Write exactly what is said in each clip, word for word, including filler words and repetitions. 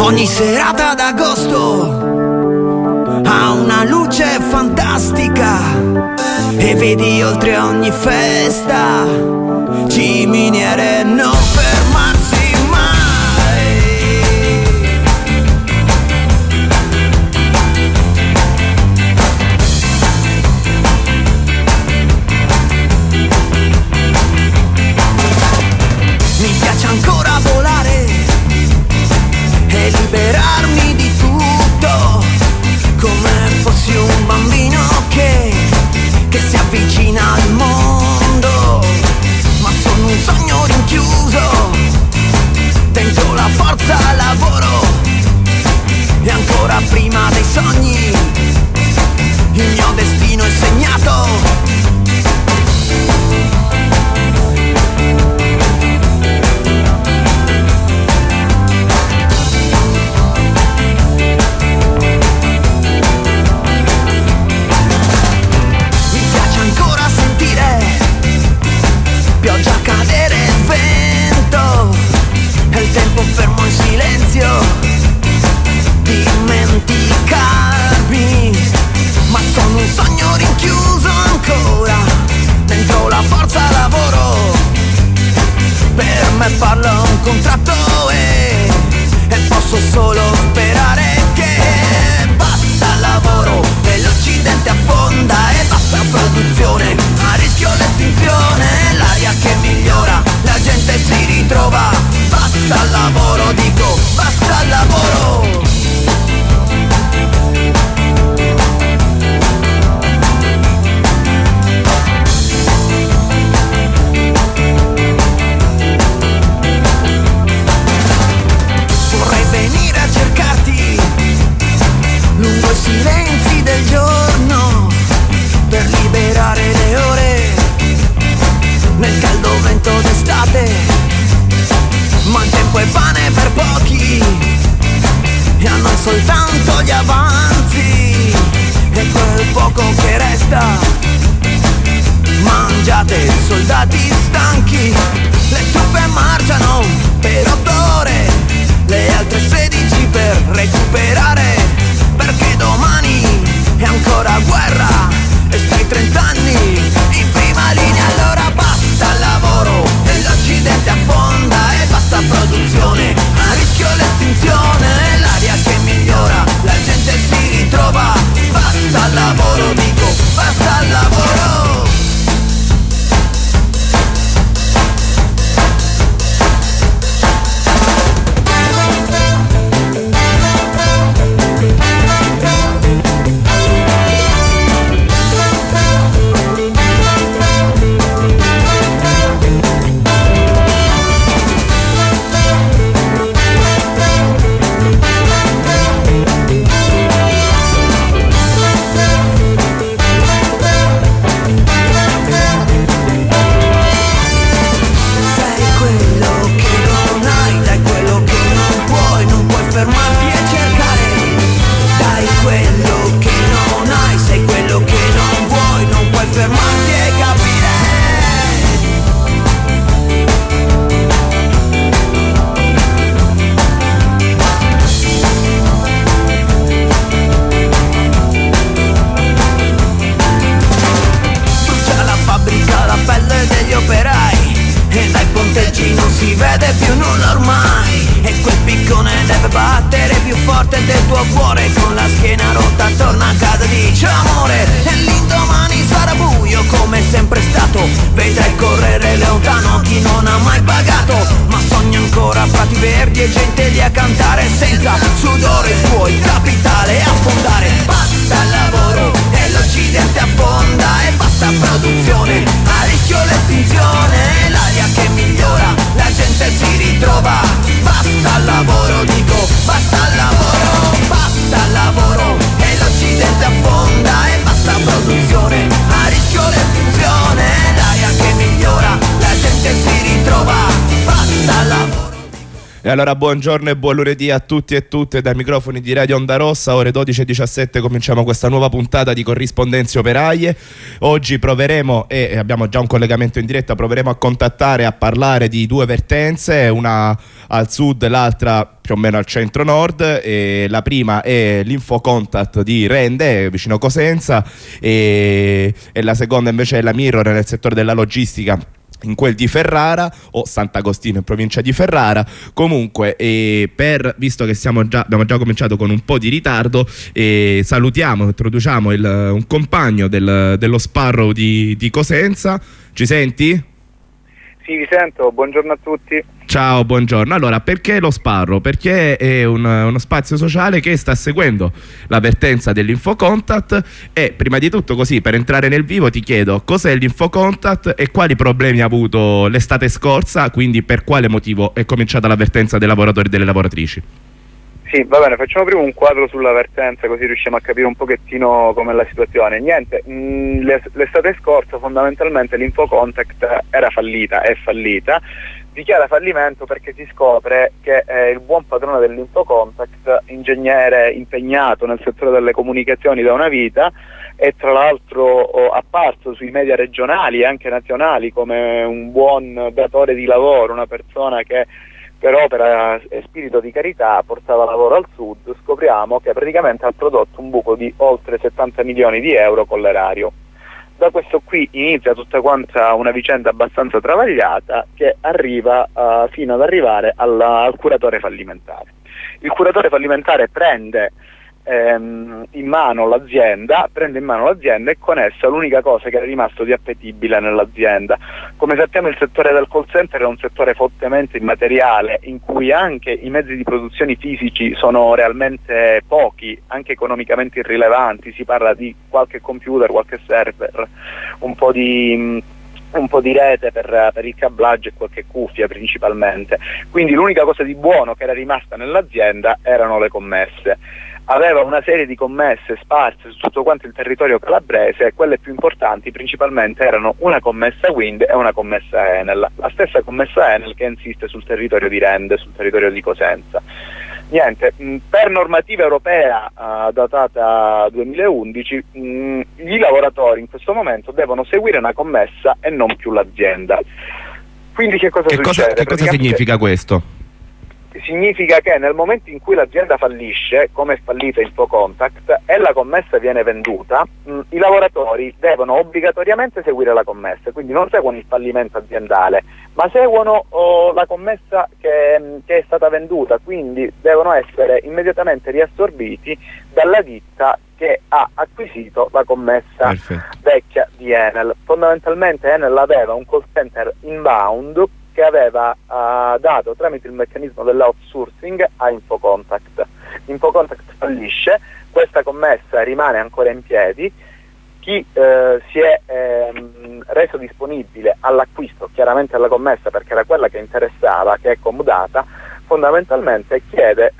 Ogni serata d'agosto ha una luce fantastica e vedi oltre ogni festa ciminiere non fermarsi mai. Mi piace ancora volare e liberarmi di tutto, come fossi un bambino che, che si avvicina al mondo. Ma sono un sogno rinchiuso dentro la forza lavoro, e ancora prima dei sogni il mio destino è segnato. Pioggia, cadere, il vento, e il tempo fermo in silenzio, dimenticarmi. Ma sono un sogno rinchiuso ancora dentro la forza lavoro. Per me parla un contratto e, e posso solo sperare che basta lavoro e l'Occidente affonda, e basta produzione, a rischio l'estinzione, l'aria che migliora, la gente si ritrova. Basta il lavoro, dico, basta il lavoro. Vorrei venire a cercarti lungo i silenzi del giorno, per liberare le ore nel caldo vento d'estate. Ma il tempo è pane per pochi e a noi soltanto gli avanzi, e quel poco che resta mangiate soldati stanchi. Le truppe marciano per otto ore, le altre sedici per recuperare, perché domani è ancora guerra e stai trent'anni in prima linea. Allora basta il lavoro e l'Occidente affonda, e basta produzione, a rischio l'estinzione, l'aria che migliora, la gente si ritrova. Basta il lavoro, dico, basta il lavoro. Non si vede più nulla ormai, e quel piccone deve battere più forte del tuo cuore. Con la schiena rotta torna a casa, dice amore, e l'indomani sarà buio come sempre stato. Vedrai correre lontano chi non ha mai pagato, ma sogna ancora prati verdi e gente lì a cantare, senza sudore suo il capitale affondare. Basta il lavoro e l'Occidente affonda, e basta produzione, a rischio l'estinzione, l'aria che migliora, la gente si ritrova. Basta il lavoro, dico, basta il lavoro. Basta il lavoro e l'Occidente affonda, e basta produzione, a rischio l'estinzione, l'aria che migliora, la gente si ritrova. Basta il lavoro. E allora buongiorno e buon lunedì a tutti e tutte dai microfoni di Radio Onda Rossa. Ore dodici e diciassette cominciamo questa nuova puntata di Corrispondenze Operaie. Oggi proveremo, e abbiamo già un collegamento in diretta, proveremo a contattare, a parlare di due vertenze, una al sud, l'altra più o meno al centro-nord. E la prima è l'Infocontact di Rende, vicino Cosenza, e, e la seconda invece è la Mirror nel settore della logistica, in quel di Ferrara o Sant'Agostino in provincia di Ferrara. Comunque, eh, per, visto che siamo già, abbiamo già cominciato con un po' di ritardo, eh, salutiamo, introduciamo il, un compagno del, dello Sparrow di, di Cosenza. Ci senti? Sì, vi sento, buongiorno a tutti. Ciao, buongiorno. Allora, perché lo Sparrow? Perché è un, uno spazio sociale che sta seguendo l'avvertenza dell'Infocontact. E prima di tutto, così per entrare nel vivo, ti chiedo cos'è l'Infocontact e quali problemi ha avuto l'estate scorsa, quindi per quale motivo è cominciata l'avvertenza dei lavoratori e delle lavoratrici. Sì, va bene, facciamo prima un quadro sull'avvertenza, così riusciamo a capire un pochettino com'è la situazione. Niente, mh, l'estate scorsa fondamentalmente l'Infocontact era fallita, è fallita, dichiara fallimento perché si scopre che eh, il buon padrone dell'Infocontact, ingegnere impegnato nel settore delle comunicazioni da una vita, è tra l'altro oh, apparso sui media regionali e anche nazionali come un buon datore di lavoro, una persona che per opera e spirito di carità portava lavoro al sud. Scopriamo che praticamente ha prodotto un buco di oltre settanta milioni di euro con l'erario. Da questo qui inizia tutta quanta una vicenda abbastanza travagliata che arriva uh, fino ad arrivare al, al curatore fallimentare. Il curatore fallimentare prende ehm, in mano l'azienda, prende in mano l'azienda e con essa l'unica cosa che era rimasto di appetibile nell'azienda. Come sappiamo, il settore del call center è un settore fortemente immateriale, in cui anche i mezzi di produzione fisici sono realmente pochi, anche economicamente irrilevanti. Si parla di qualche computer, qualche server, un po' di un po' di rete per, per il cablaggio e qualche cuffia principalmente. Quindi l'unica cosa di buono che era rimasta nell'azienda erano le commesse. Aveva una serie di commesse sparse su tutto quanto il territorio calabrese, e quelle più importanti principalmente erano una commessa Wind e una commessa Enel, la stessa commessa Enel che insiste sul territorio di Rende, sul territorio di Cosenza. Niente, mh, per normativa europea uh, datata duemilaundici, mh, i lavoratori in questo momento devono seguire una commessa e non più l'azienda. Quindi che cosa che succede? Cosa, che cosa significa questo? Significa che nel momento in cui l'azienda fallisce, come è fallita Infocontact, e la commessa viene venduta, mh, i lavoratori devono obbligatoriamente seguire la commessa, quindi non seguono il fallimento aziendale, ma seguono oh, la commessa che, che è stata venduta, quindi devono essere immediatamente riassorbiti dalla ditta che ha acquisito la commessa Perfetto. vecchia di Enel. Fondamentalmente Enel aveva un call center inbound che aveva uh, dato tramite il meccanismo dell'outsourcing a Infocontact. Infocontact fallisce, questa commessa rimane ancora in piedi, chi eh, si è ehm, reso disponibile all'acquisto, chiaramente alla commessa perché era quella che interessava, che è comodata, fondamentalmente chiede,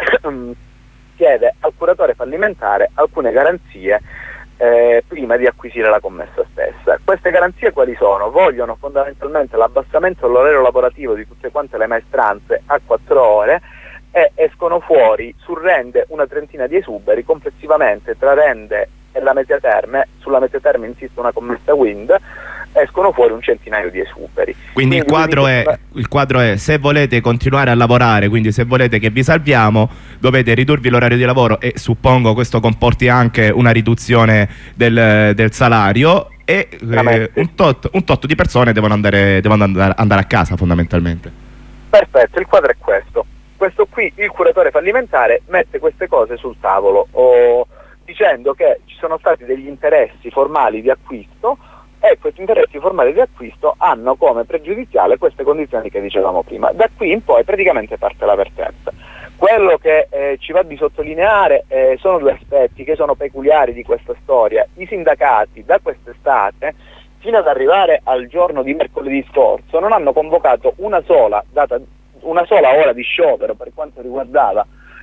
chiede al curatore fallimentare alcune garanzie Eh, prima di acquisire la commessa stessa. Queste garanzie quali sono? Vogliono fondamentalmente l'abbassamento dell'orario lavorativo di tutte quante le maestranze a quattro ore, e escono fuori su Rende una trentina di esuberi, complessivamente tra Rende e la Mediaterme. Sulla Mediaterme insiste una commessa Wind, escono fuori un centinaio di esuberi. Quindi, quindi il, quadro è, il quadro è: se volete continuare a lavorare, quindi se volete che vi salviamo, dovete ridurvi l'orario di lavoro, e suppongo questo comporti anche una riduzione del, del salario, e eh, un, tot, un tot di persone devono andare, devono andare, andare a casa fondamentalmente. Perfetto, il quadro è questo. Questo qui, il curatore fallimentare mette queste cose sul tavolo, o, dicendo che ci sono stati degli interessi formali di acquisto, e questi interessi formali di acquisto hanno come pregiudiziale queste condizioni che dicevamo prima. Da qui in poi praticamente parte l'avvertenza. Quello che eh, ci va di sottolineare eh, sono due aspetti che sono peculiari di questa storia. I sindacati da quest'estate fino ad arrivare al giorno di mercoledì scorso non hanno convocato una sola data, una sola ora di sciopero per quanto riguardava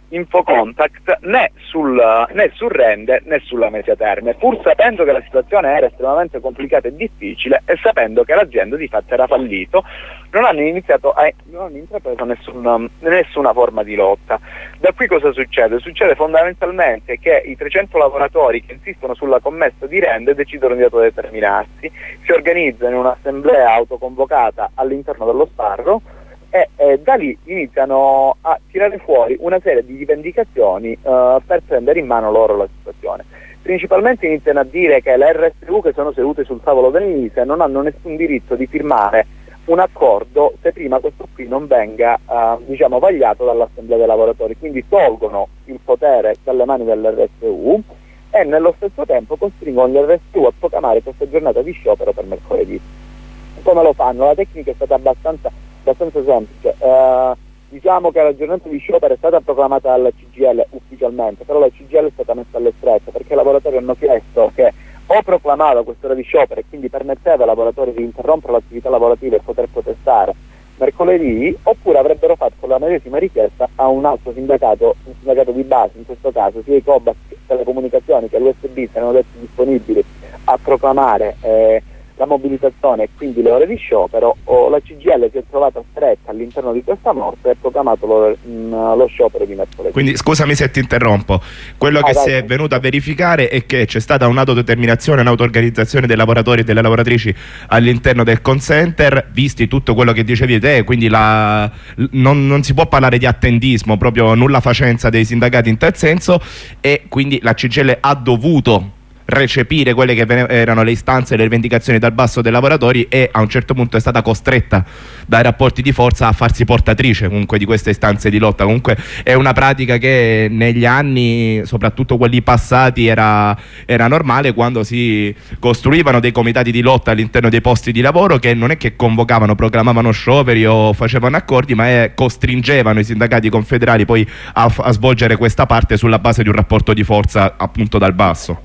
Infocontact né sul, né sul rende né sulla mesi a terme, pur sapendo che la situazione era estremamente complicata e difficile e sapendo che l'azienda di fatto era fallito, non hanno iniziato a, non hanno intrapreso nessun, nessuna forma di lotta. Da qui cosa succede? Succede fondamentalmente che i trecento lavoratori che insistono sulla commessa di rende decidono di autodeterminarsi, si organizzano in un'assemblea autoconvocata all'interno dello Sparro e eh, da lì iniziano a tirare fuori una serie di rivendicazioni eh, per prendere in mano loro la situazione. Principalmente iniziano a dire che le R S U che sono sedute sul tavolo del Mise non hanno nessun diritto di firmare un accordo se prima questo qui non venga eh, diciamo vagliato dall'assemblea dei lavoratori, quindi tolgono il potere dalle mani dell'R S U e nello stesso tempo costringono gli R S U a proclamare questa giornata di sciopero per mercoledì. Come lo fanno? La tecnica è stata abbastanza abbastanza semplice, eh, diciamo che la giornata di sciopero è stata proclamata dalla C G I L ufficialmente, però la C G I L è stata messa alle strette perché i lavoratori hanno chiesto che o proclamava quest'ora di sciopero e quindi permetteva ai lavoratori di interrompere l'attività lavorativa e poter protestare mercoledì, oppure avrebbero fatto la medesima richiesta a un altro sindacato, un sindacato di base, in questo caso sia i Cobas Telecomunicazioni che l'U S B si erano detti disponibili a proclamare eh, la mobilitazione e quindi le ore di sciopero, o la C G I L si è trovata stretta all'interno di questa morte e ha proclamato lo, mh, lo sciopero di mercoledì. Quindi scusami se ti interrompo, quello ah, che dai, si è venuto a verificare è che c'è stata un'autodeterminazione, un'auto-organizzazione dei lavoratori e delle lavoratrici all'interno del call center, visti tutto quello che dicevi te, quindi la, non, non si può parlare di attendismo, proprio nulla facenza dei sindacati in tal senso, e quindi la C G I L ha dovuto recepire quelle che erano le istanze e le rivendicazioni dal basso dei lavoratori e a un certo punto è stata costretta dai rapporti di forza a farsi portatrice comunque di queste istanze di lotta. Comunque è una pratica che negli anni, soprattutto quelli passati, era, era normale quando si costruivano dei comitati di lotta all'interno dei posti di lavoro, che non è che convocavano, proclamavano scioperi o facevano accordi, ma è, costringevano i sindacati confederali poi a, a svolgere questa parte sulla base di un rapporto di forza appunto dal basso.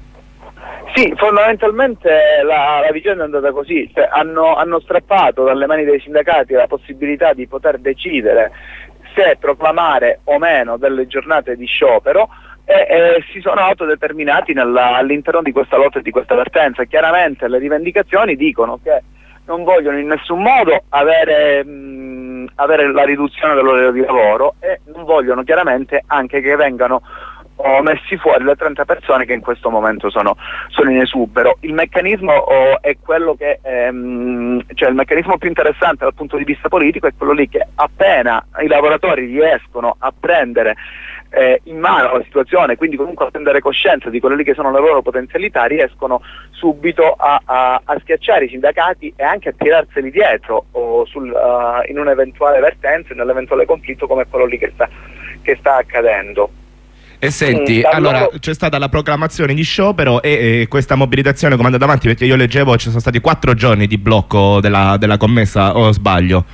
Sì, fondamentalmente la, la vicenda è andata così, cioè, hanno, hanno strappato dalle mani dei sindacati la possibilità di poter decidere se proclamare o meno delle giornate di sciopero e, e si sono autodeterminati nella, all'interno di questa lotta e di questa vertenza. Chiaramente le rivendicazioni dicono che non vogliono in nessun modo avere, mh, avere la riduzione dell'orario di lavoro e non vogliono chiaramente anche che vengano ho messi fuori le trenta persone che in questo momento sono, sono in esubero. Il meccanismo oh, è quello che ehm, cioè il meccanismo più interessante dal punto di vista politico è quello lì che appena i lavoratori riescono a prendere eh, in mano la situazione, quindi comunque a prendere coscienza di quelle lì che sono le loro potenzialità, riescono subito a, a, a schiacciare i sindacati e anche a tirarseli dietro o sul, uh, in un'eventuale vertenza, nell'eventuale conflitto come quello lì che sta, che sta accadendo. E senti, mm, allora loro... c'è stata la proclamazione di sciopero e, e questa mobilitazione come è andata avanti, perché io leggevo ci sono stati quattro giorni di blocco della, della commessa, o sbaglio?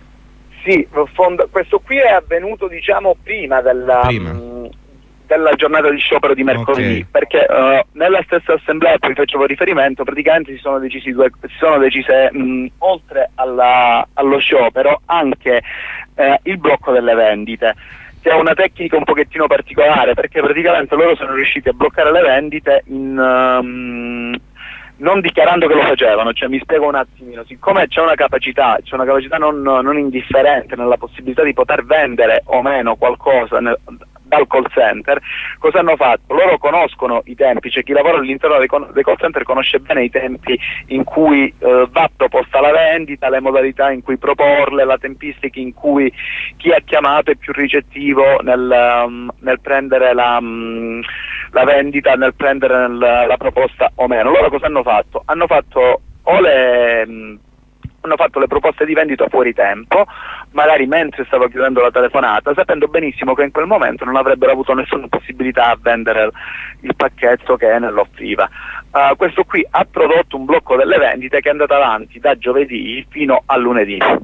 Sì, questo qui è avvenuto diciamo prima della, prima. Mh, della giornata di sciopero di mercoledì, okay. Perché uh, nella stessa assemblea a cui facevo riferimento praticamente si sono decisi due, si sono decise mh, oltre alla, allo sciopero anche eh, il blocco delle vendite, che è una tecnica un pochettino particolare perché praticamente loro sono riusciti a bloccare le vendite in, um, non dichiarando che lo facevano. Cioè, mi spiego un attimino, siccome c'è una capacità c'è una capacità non, non indifferente nella possibilità di poter vendere o meno qualcosa nel, dal call center, cosa hanno fatto? Loro conoscono i tempi, cioè chi lavora all'interno dei, dei call center conosce bene i tempi in cui eh, va proposta la vendita, le modalità in cui proporle, la tempistica in cui chi ha chiamato è più ricettivo nel, um, nel prendere la, um, la vendita, nel prendere nel, la proposta o meno. Loro cosa hanno fatto? Hanno fatto o le... Um, hanno fatto le proposte di vendita fuori tempo, magari mentre stavo chiudendo la telefonata, sapendo benissimo che in quel momento non avrebbero avuto nessuna possibilità a vendere il pacchetto che Enel offriva. Uh, questo qui ha prodotto un blocco delle vendite che è andato avanti da giovedì fino a lunedì.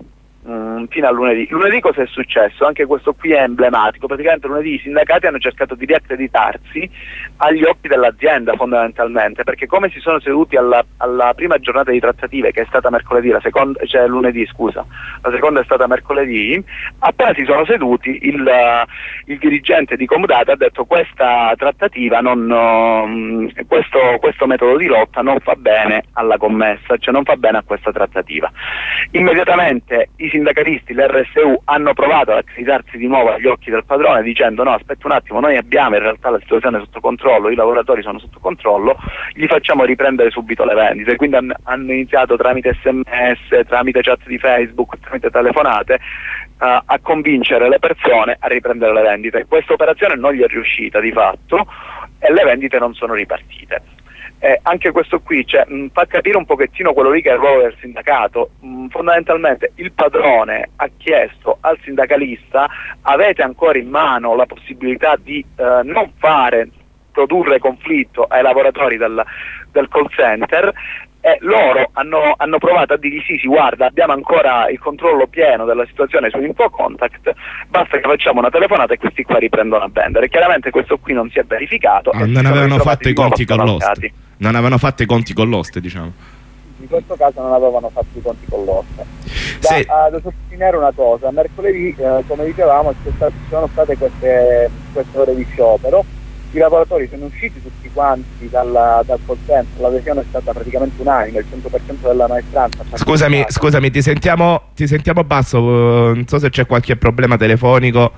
mh, fino a lunedì. Lunedì cosa è successo? Anche questo qui è emblematico. Praticamente lunedì i sindacati hanno cercato di riaccreditarsi agli occhi dell'azienda fondamentalmente, perché come si sono seduti alla, alla prima giornata di trattative, che è stata mercoledì, la seconda, cioè lunedì scusa, la seconda è stata mercoledì, appena si sono seduti il, uh, il dirigente di Comdata ha detto questa trattativa non, uh, questo, questo metodo di lotta non fa bene alla commessa, cioè non fa bene a questa trattativa. Immediatamente i sindacalisti, l'R S U, hanno provato ad accreditarsi di nuovo agli occhi del padrone dicendo no, aspetta un attimo, noi abbiamo in realtà la situazione sotto controllo, i lavoratori sono sotto controllo, gli facciamo riprendere subito le vendite. Quindi han, hanno iniziato tramite sms, tramite chat di Facebook, tramite telefonate uh, a convincere le persone a riprendere le vendite. Questa operazione non gli è riuscita di fatto e le vendite non sono ripartite. Eh, anche questo qui cioè, mh, fa capire un pochettino quello lì che è il ruolo del sindacato. Mh, fondamentalmente il padrone ha chiesto al sindacalista: avete ancora in mano la possibilità di eh, non fare produrre conflitto ai lavoratori del, del call center, e loro hanno, hanno provato a dirgli sì, sì, guarda, abbiamo ancora il controllo pieno della situazione su InfoContact, basta che facciamo una telefonata e questi qua riprendono a vendere. Chiaramente questo qui non si è verificato. Ah, non avevano fatto i conti con l'Ost, non avevano fatto i conti con l'Ost, diciamo. In questo caso non avevano fatto i conti con l'Ost. Da, sì. uh, da sottolineare una cosa: mercoledì, uh, come dicevamo, ci sono state queste, queste ore di sciopero. I lavoratori sono usciti tutti quanti dalla, dal call center, l'adesione è stata praticamente unanime, il cento per cento della maestranza. Scusami, scusami, ti sentiamo, ti sentiamo basso, uh, non so se c'è qualche problema telefonico.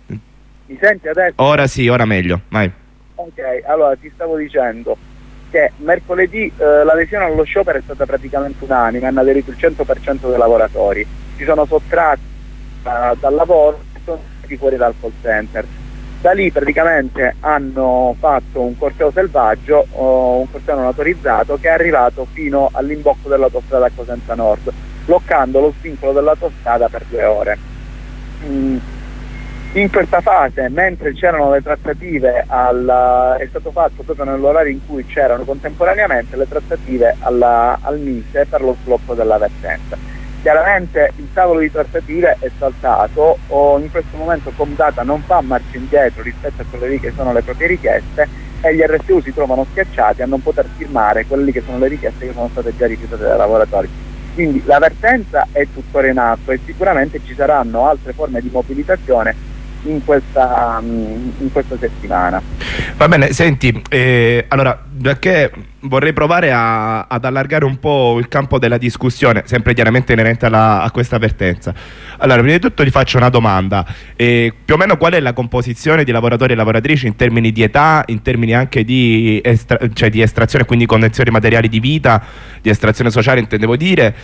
Mi senti adesso? Ora sì, ora meglio, vai. Ok, allora ti stavo dicendo che mercoledì eh, l'adesione allo sciopero è stata praticamente unanime, hanno aderito il cento per cento dei lavoratori, si sono sottratti uh, dal lavoro e sono stati fuori dal call center. Da lì praticamente hanno fatto un corteo selvaggio, oh, un corteo non autorizzato, che è arrivato fino all'imbocco dell'autostrada a Cosenza Nord, bloccando lo svincolo dell'autostrada per due ore. Mm. In questa fase, mentre c'erano le trattative, alla, è stato fatto proprio nell'orario in cui c'erano contemporaneamente le trattative alla, al Mise per lo sblocco della vertenza. Chiaramente il tavolo di trattative è saltato, o in questo momento Comdata non fa marcia indietro rispetto a quelle lì che sono le proprie richieste, e gli R S U si trovano schiacciati a non poter firmare quelle lì che sono le richieste che sono state già rifiutate dai lavoratori. Quindi la vertenza è tuttora in atto e sicuramente ci saranno altre forme di mobilitazione in questa, in questa settimana. Va bene, senti, eh, allora, perché vorrei provare a, ad allargare un po' il campo della discussione, sempre chiaramente inerente alla, a questa avvertenza. Allora, prima di tutto ti faccio una domanda: eh, più o meno qual è la composizione di lavoratori e lavoratrici in termini di età, in termini anche di, estra cioè di estrazione, quindi condizioni materiali di vita, di estrazione sociale intendevo dire,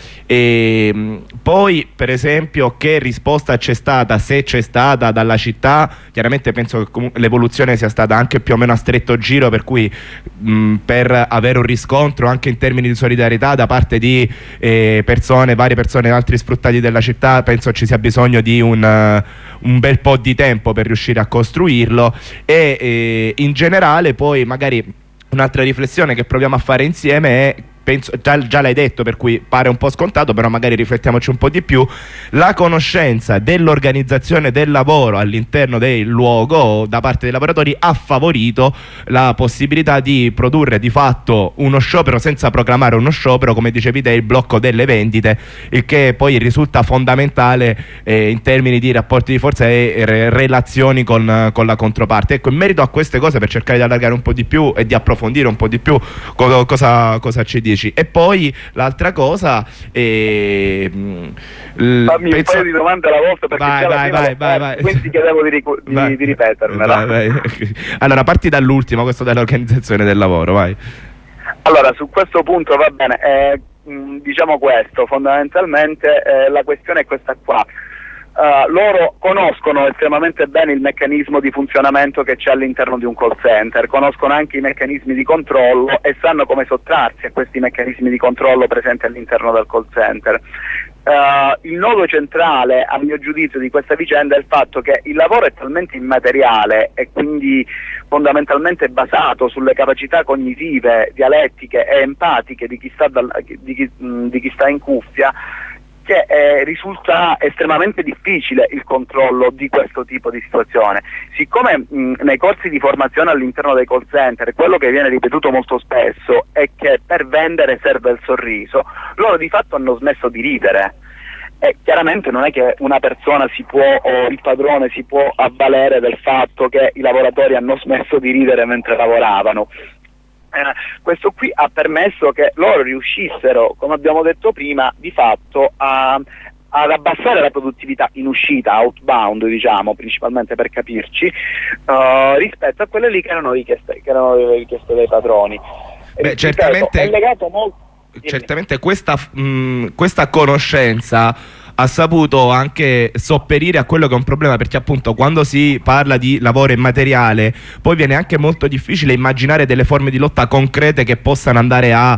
e poi per esempio che risposta c'è stata, se c'è stata, dalla città. Chiaramente penso che l'evoluzione sia stata anche più o meno a stretto giro, per cui mh, per avere un riscontro anche in termini di solidarietà da parte di eh, persone, varie persone, altri sfruttati della città, penso ci sia bisogno di un, uh, un bel po' di tempo per riuscire a costruirlo. E eh, in generale poi magari un'altra riflessione che proviamo a fare insieme è, penso, già, già l'hai detto, per cui pare un po' scontato, però magari riflettiamoci un po' di più: la conoscenza dell'organizzazione del lavoro all'interno del luogo da parte dei lavoratori ha favorito la possibilità di produrre di fatto uno sciopero senza proclamare uno sciopero, come dicevi te, il blocco delle vendite, il che poi risulta fondamentale eh, in termini di rapporti di forza e re relazioni con, con la controparte. Ecco, in merito a queste cose, per cercare di allargare un po' di più e di approfondire un po' di più co cosa, cosa ci dici. E poi l'altra cosa è, fammi penso... un paio di domande alla volta, perché vai, vai, vai, vai, vai. quindi chiedevo di, di, di ripetermela. Vai, vai. Allora parti dall'ultimo, questo dell'organizzazione del lavoro, vai. Allora, su questo punto va bene, eh, diciamo questo, fondamentalmente eh, la questione è questa qua. Uh, loro conoscono estremamente bene il meccanismo di funzionamento che c'è all'interno di un call center, conoscono anche i meccanismi di controllo e sanno come sottrarsi a questi meccanismi di controllo presenti all'interno del call center. Uh, il nodo centrale, a mio giudizio, di questa vicenda è il fatto che il lavoro è talmente immateriale e quindi fondamentalmente basato sulle capacità cognitive, dialettiche e empatiche di chi sta, dal, di chi, mh, di chi sta in cuffia, perché eh, risulta estremamente difficile il controllo di questo tipo di situazione. Siccome mh, nei corsi di formazione all'interno dei call center quello che viene ripetuto molto spesso è che per vendere serve il sorriso, loro di fatto hanno smesso di ridere. E chiaramente non è che una persona si può, o il padrone si può avvalere del fatto che i lavoratori hanno smesso di ridere mentre lavoravano. Eh, questo qui ha permesso che loro riuscissero, come abbiamo detto prima, di fatto a, ad abbassare la produttività in uscita, outbound diciamo, principalmente per capirci, uh, rispetto a quelle lì che erano richieste, che erano richieste dai padroni. Beh, Ripeto, certamente... è legato molto... Certamente questa, mh, questa conoscenza ha saputo anche sopperire a quello che è un problema, perché appunto quando si parla di lavoro immateriale poi viene anche molto difficile immaginare delle forme di lotta concrete che possano andare a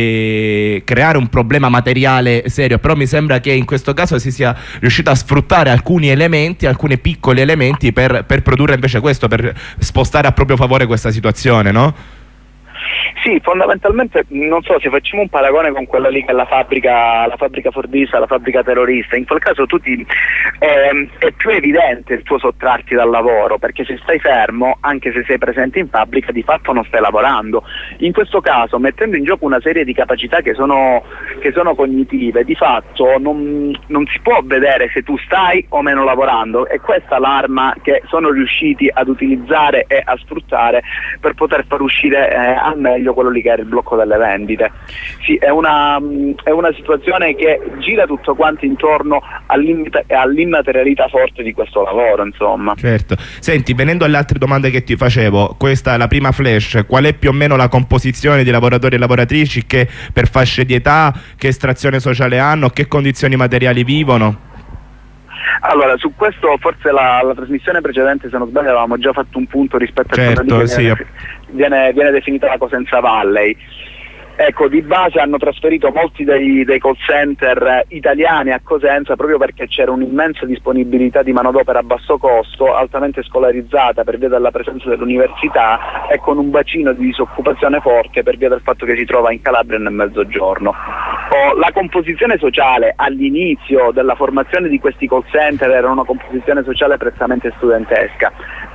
eh, creare un problema materiale serio. Però mi sembra che in questo caso si sia riuscito a sfruttare alcuni elementi, alcuni piccoli elementi per, per produrre invece questo, per spostare a proprio favore questa situazione, no? Sì, fondamentalmente non so se facciamo un paragone con quella lì che è la fabbrica, la fabbrica fordista, la fabbrica terrorista, in quel caso tu ti, eh, è più evidente il tuo sottrarti dal lavoro, perché se stai fermo, anche se sei presente in fabbrica, di fatto non stai lavorando. In questo caso, mettendo in gioco una serie di capacità che sono, che sono cognitive, di fatto non, non si può vedere se tu stai o meno lavorando, e questa è l'arma che sono riusciti ad utilizzare e a sfruttare per poter far uscire eh, al meglio quello lì che era il blocco delle vendite. Sì, è una, è una situazione che gira tutto quanto intorno all'immaterialità forte di questo lavoro, insomma. Certo. Senti, venendo alle altre domande che ti facevo, questa è la prima flash: qual è più o meno la composizione di lavoratori e lavoratrici, che per fasce di età, che estrazione sociale hanno, che condizioni materiali vivono? Allora, su questo forse la, la trasmissione precedente, se non sbaglio, avevamo già fatto un punto rispetto certo, a quello che sì. viene, viene, viene definita la Cosenza Valley. Ecco, di base hanno trasferito molti dei, dei call center italiani a Cosenza proprio perché c'era un'immensa disponibilità di manodopera a basso costo, altamente scolarizzata per via della presenza dell'università e con un bacino di disoccupazione forte per via del fatto che si trova in Calabria e nel Mezzogiorno. Oh, la composizione sociale all'inizio della formazione di questi call center era una composizione sociale prettamente studentesca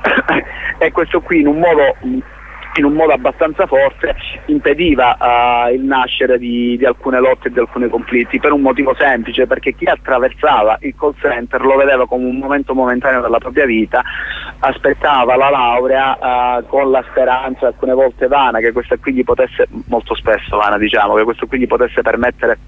e questo qui in un modo... in un modo abbastanza forte impediva uh, il nascere di, di alcune lotte e di alcuni conflitti, per un motivo semplice: perché chi attraversava il call center lo vedeva come un momento momentaneo della propria vita, aspettava la laurea uh, con la speranza, alcune volte vana, che questa qui gli potesse, molto spesso vana diciamo, che questo qui gli potesse permettere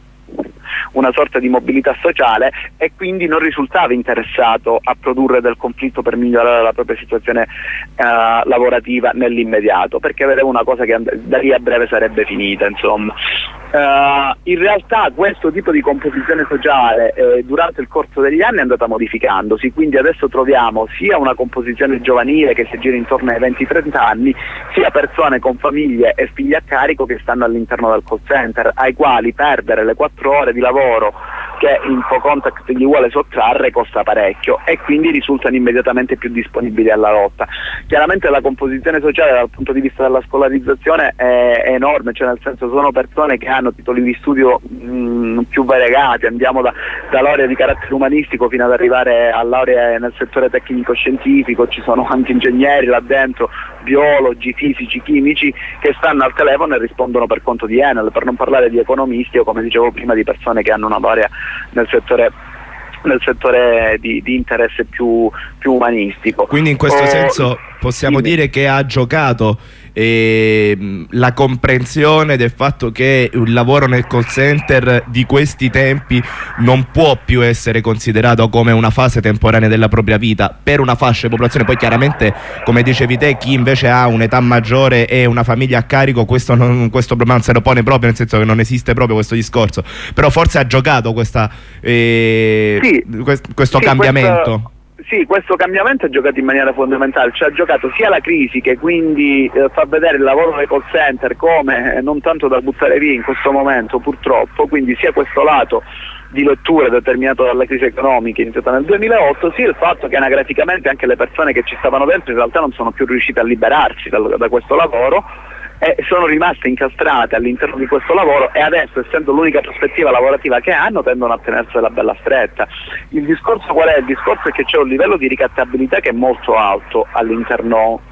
una sorta di mobilità sociale, e quindi non risultava interessato a produrre del conflitto per migliorare la propria situazione eh, lavorativa nell'immediato, perché vedeva una cosa che and- da lì a breve sarebbe finita, insomma. Uh, in realtà questo tipo di composizione sociale eh, durante il corso degli anni è andata modificandosi, quindi adesso troviamo sia una composizione giovanile che si gira intorno ai venti trenta anni, sia persone con famiglie e figli a carico che stanno all'interno del call center, ai quali perdere le quattro ore di lavoro che InfoContact gli vuole sottrarre costa parecchio, e quindi risultano immediatamente più disponibili alla lotta. Chiaramente la composizione sociale dal punto di vista della scolarizzazione è, è enorme, cioè nel senso sono persone che hanno titoli di studio mh, più variegati, andiamo da, da laurea di carattere umanistico fino ad arrivare a laurea nel settore tecnico-scientifico, ci sono anche ingegneri là dentro, biologi, fisici, chimici, che stanno al telefono e rispondono per conto di Enel, per non parlare di economisti o, come dicevo prima, di persone che hanno una laurea nel settore nel settore di, di interesse più, più umanistico. Quindi in questo oh, senso possiamo dimmi. dire che ha giocato eh, la comprensione del fatto che il lavoro nel call center di questi tempi non può più essere considerato come una fase temporanea della propria vita per una fascia di popolazione. Poi chiaramente, come dicevi te, chi invece ha un'età maggiore e una famiglia a carico, questo, non, questo problema non se lo pone proprio, nel senso che non esiste proprio questo discorso, però forse ha giocato questa, eh, sì, quest, questo sì, cambiamento. Questo... Sì, questo cambiamento ha giocato in maniera fondamentale, cioè ha giocato sia la crisi, che quindi eh, fa vedere il lavoro nei call center come eh, non tanto da buttare via in questo momento, purtroppo, quindi sia questo lato di lettura determinato dalla crisi economica iniziata nel duemilaotto, sia il fatto che anagraficamente anche le persone che ci stavano dentro in realtà non sono più riuscite a liberarsi da, da questo lavoro, e sono rimaste incastrate all'interno di questo lavoro e adesso, essendo l'unica prospettiva lavorativa che hanno, tendono a tenersela bella stretta. Il discorso qual è? Il discorso è che c'è un livello di ricattabilità che è molto alto all'interno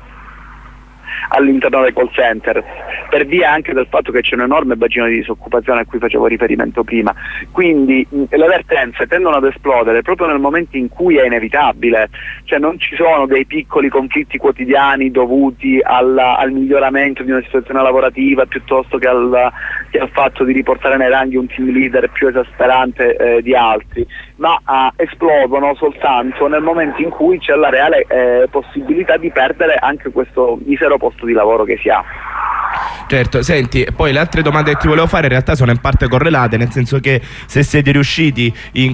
all'interno dei call center, per via anche del fatto che c'è un enorme bacino di disoccupazione a cui facevo riferimento prima, quindi mh, le vertenze tendono ad esplodere proprio nel momento in cui è inevitabile, cioè non ci sono dei piccoli conflitti quotidiani dovuti al, al miglioramento di una situazione lavorativa piuttosto che al, che al fatto di riportare nei ranghi un team leader più esasperante eh, di altri, ma eh, esplodono soltanto nel momento in cui c'è la reale eh, possibilità di perdere anche questo misero posto di lavoro che si ha. Certo, senti, poi le altre domande che ti volevo fare in realtà sono in parte correlate, nel senso che se siete riusciti in,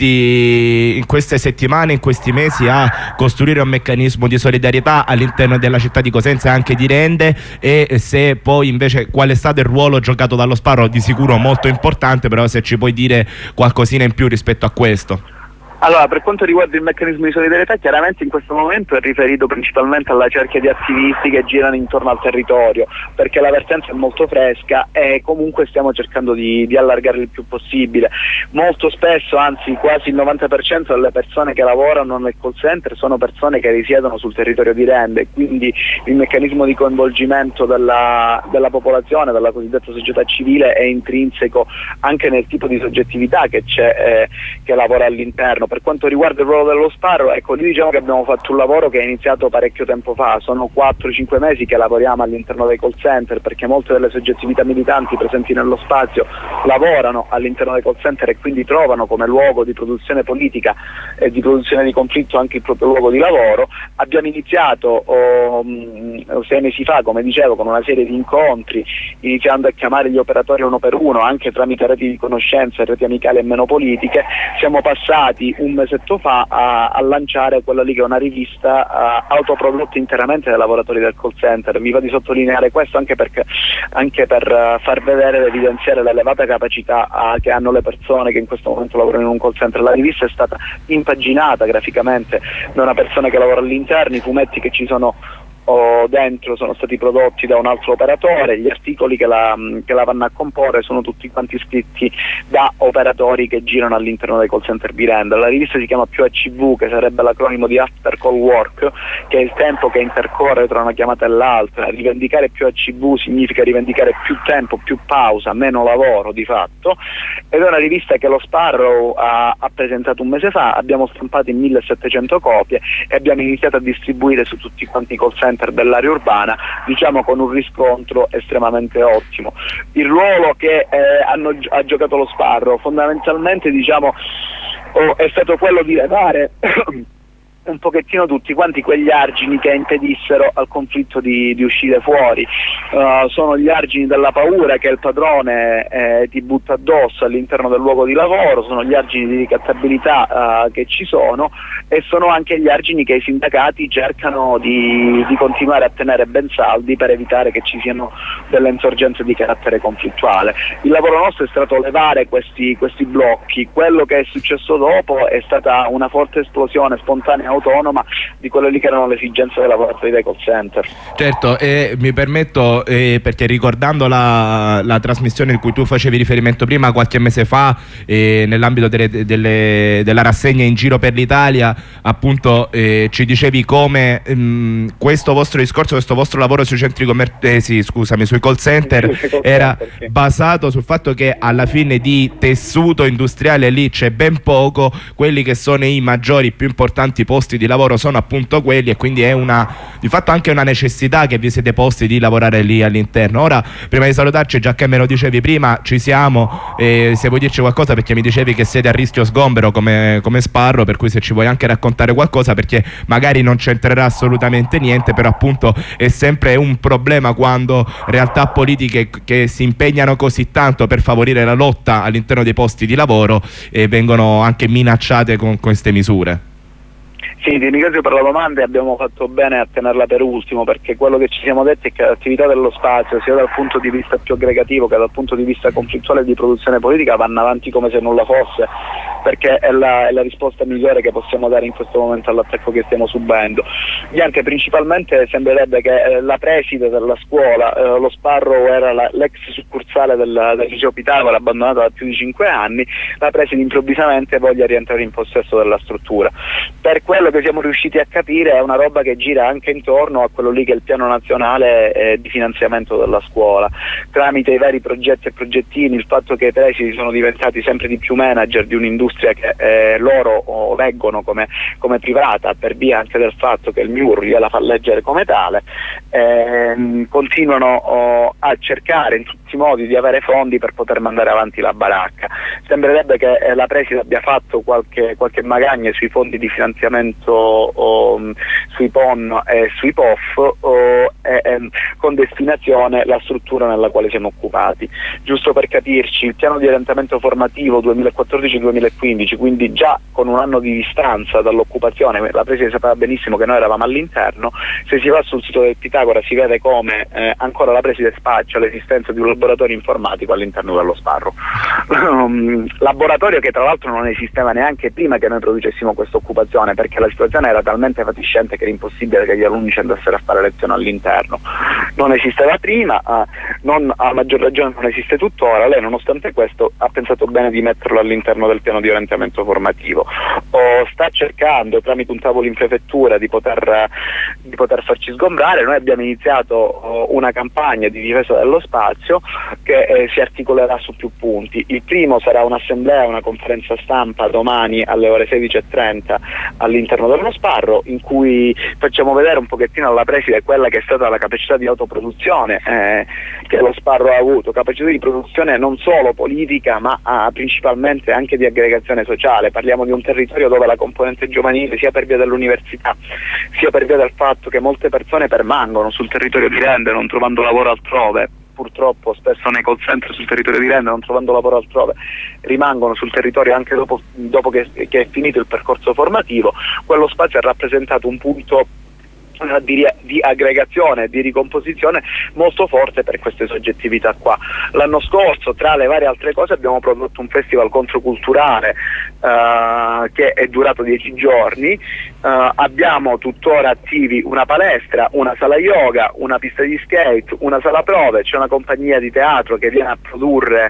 questi, in queste settimane, in questi mesi a costruire un meccanismo di solidarietà all'interno della città di Cosenza e anche di Rende, e se poi invece qual è stato il ruolo giocato dallo Sparro, di sicuro molto importante, però se ci puoi dire qualcosina in più rispetto a questo. Allora, per quanto riguarda il meccanismo di solidarietà, chiaramente in questo momento è riferito principalmente alla cerchia di attivisti che girano intorno al territorio, perché la vertenza è molto fresca e comunque stiamo cercando di, di allargare il più possibile. Molto spesso, anzi quasi il novanta per cento delle persone che lavorano nel call center sono persone che risiedono sul territorio di Rende, quindi il meccanismo di coinvolgimento della, della popolazione, della cosiddetta società civile, è intrinseco anche nel tipo di soggettività che c'è, eh, che lavora all'interno. Per quanto riguarda il ruolo dello Sparro, ecco, lì diciamo che abbiamo fatto un lavoro che è iniziato parecchio tempo fa, sono quattro cinque mesi che lavoriamo all'interno dei call center, perché molte delle soggettività militanti presenti nello spazio lavorano all'interno dei call center e quindi trovano come luogo di produzione politica e di produzione di conflitto anche il proprio luogo di lavoro. Abbiamo iniziato oh, sei mesi fa, come dicevo, con una serie di incontri, iniziando a chiamare gli operatori uno per uno, anche tramite reti di conoscenza, reti amicali e meno politiche. Siamo passati un mesetto fa a, a lanciare quella lì che è una rivista uh, autoprodotta interamente dai lavoratori del call center. Vi va di sottolineare questo anche, perché, anche per uh, far vedere ed evidenziare l'elevata capacità uh, che hanno le persone che in questo momento lavorano in un call center. La rivista è stata impaginata graficamente da una persona che lavora all'interno, i fumetti che ci sono o dentro sono stati prodotti da un altro operatore, gli articoli che la, che la vanno a comporre sono tutti quanti scritti da operatori che girano all'interno dei call center di Rende. La rivista si chiama più A C V, che sarebbe l'acronimo di After Call Work, che è il tempo che intercorre tra una chiamata e l'altra. Rivendicare più A C V significa rivendicare più tempo, più pausa, meno lavoro di fatto, ed è una rivista che lo Sparrow ha, ha presentato un mese fa. Abbiamo stampato in millesettecento copie e abbiamo iniziato a distribuire su tutti quanti i call center dell'area urbana, diciamo con un riscontro estremamente ottimo. Il ruolo che eh, hanno, ha giocato lo Sparro fondamentalmente, diciamo, oh, è stato quello di levare un pochettino tutti quanti quegli argini che impedissero al conflitto di, di uscire fuori. Uh, sono gli argini della paura che il padrone eh, ti butta addosso all'interno del luogo di lavoro, sono gli argini di ricattabilità uh, che ci sono, e sono anche gli argini che i sindacati cercano di, di continuare a tenere ben saldi per evitare che ci siano delle insorgenze di carattere conflittuale. Il lavoro nostro è stato levare questi, questi blocchi. Quello che è successo dopo è stata una forte esplosione spontanea autonoma di quelle lì che erano le esigenze dei lavoratori dei call center. Certo, eh, mi permetto, eh, perché ricordando la, la trasmissione di cui tu facevi riferimento prima qualche mese fa, eh, nell'ambito delle, delle, della rassegna In Giro per l'Italia, appunto eh, ci dicevi come mh, questo vostro discorso, questo vostro lavoro sui centri commerciali, eh, scusami, sui call center sì, era call center, sì. basato sul fatto che alla fine di tessuto industriale lì c'è ben poco, quelli che sono i maggiori, più importanti posti di lavoro sono appunto quelli, e quindi è una di fatto anche una necessità che vi siete posti di lavorare lì all'interno. Ora, prima di salutarci, già che me lo dicevi prima, ci siamo, eh, se vuoi dirci qualcosa, perché mi dicevi che siete a rischio sgombero come, come Sparro, per cui se ci vuoi anche raccontare qualcosa, perché magari non c'entrerà assolutamente niente, però appunto è sempre un problema quando realtà politiche che si impegnano così tanto per favorire la lotta all'interno dei posti di lavoro eh, vengono anche minacciate con queste misure. Sì, ti ringrazio per la domanda, e abbiamo fatto bene a tenerla per ultimo, perché quello che ci siamo detti è che l'attività dello spazio, sia dal punto di vista più aggregativo che dal punto di vista conflittuale e di produzione politica, vanno avanti come se nulla fosse. perché è la, è la risposta migliore che possiamo dare in questo momento all'attacco che stiamo subendo. Niente, principalmente sembrerebbe che eh, la preside della scuola, eh, lo Sparrow era la, l'ex succursale del, del liceo Pitagora, abbandonato da più di cinque anni, la preside improvvisamente voglia rientrare in possesso della struttura. Per quello che siamo riusciti a capire è una roba che gira anche intorno a quello lì che è il piano nazionale eh, di finanziamento della scuola, tramite i vari progetti e progettini, il fatto che i presidi sono diventati sempre di più manager di un'industria che eh, loro oh, leggono come, come privata, per via anche del fatto che il M I U R gliela fa leggere come tale, ehm, continuano oh, a cercare in tutti i modi di avere fondi per poter mandare avanti la baracca. Sembrerebbe che eh, la preside abbia fatto qualche, qualche magagna sui fondi di finanziamento oh, sui P O N e sui P O F oh, e, e, con destinazione la struttura nella quale siamo occupati. Giusto per capirci, il piano di orientamento formativo duemilaquattordici duemilaquindici, quindi già con un anno di distanza dall'occupazione, la preside sapeva benissimo che noi eravamo all'interno. Se si va sul sito del Pitagora si vede come eh, ancora la preside spaccia l'esistenza di un laboratorio informatico all'interno dello Sparrow. Um, laboratorio che tra l'altro non esisteva neanche prima che noi producessimo questa occupazione, perché la situazione era talmente fatiscente che era impossibile che gli alunni ci andassero a fare lezione all'interno. Non esisteva prima, eh, non, a maggior ragione non esiste tuttora. Lei nonostante questo ha pensato bene di metterlo all'interno del piano di orientamento formativo. O sta cercando tramite un tavolo in prefettura di poter, di poter farci sgombrare. Noi abbiamo iniziato oh, una campagna di difesa dello spazio che eh, si articolerà su più punti. Il primo sarà un'assemblea, una conferenza stampa domani alle ore sedici e trenta all'interno dello Sparrow, in cui facciamo vedere un pochettino alla preside quella che è stata la capacità di autoproduzione eh, che lo Sparrow ha avuto, capacità di produzione non solo politica ma ah, principalmente anche di aggregazione sociale. Parliamo di un territorio dove la componente giovanile, sia per via dell'università sia per via del fatto che molte persone permangono sul territorio di Rende non trovando lavoro altrove, purtroppo spesso nei call center sul territorio di Rende non trovando lavoro altrove rimangono sul territorio anche dopo, dopo che, che è finito il percorso formativo. Quello spazio ha rappresentato un punto Di, di aggregazione, di ricomposizione molto forte per queste soggettività qua. L'anno scorso, tra le varie altre cose, abbiamo prodotto un festival controculturale uh, che è durato dieci giorni. Uh, abbiamo tuttora attivi una palestra, una sala yoga, una pista di skate, una sala prove, c'è una compagnia di teatro che viene a produrre